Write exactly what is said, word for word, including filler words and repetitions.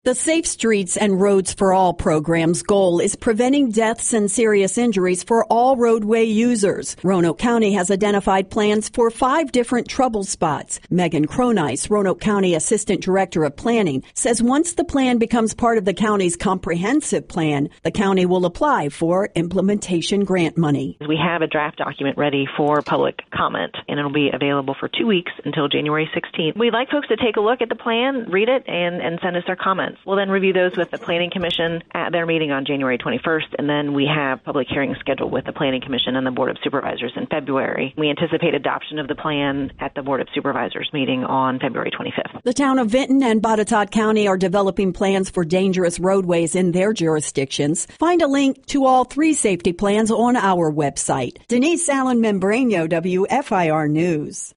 The Safe Streets and Roads for All program's goal is preventing deaths and serious injuries for all roadway users. Roanoke County has identified plans for five different trouble spots. Megan Cronice, Roanoke County Assistant Director of Planning, says once the plan becomes part of the county's comprehensive plan, the county will apply for implementation grant money. We have a draft document ready for public comment, and it'll be available for two weeks until January sixteenth. We'd like folks to take a look at the plan, read it, and, and send us their comments. We'll then review those with the Planning Commission at their meeting on January twenty-first, and then we have public hearings scheduled with the Planning Commission and the Board of Supervisors in February. We anticipate adoption of the plan at the Board of Supervisors meeting on February twenty-fifth. The town of Vinton and Botetourt County are developing plans for dangerous roadways in their jurisdictions. Find a link to all three safety plans on our website. Denise Allen Membrano, W F I R News.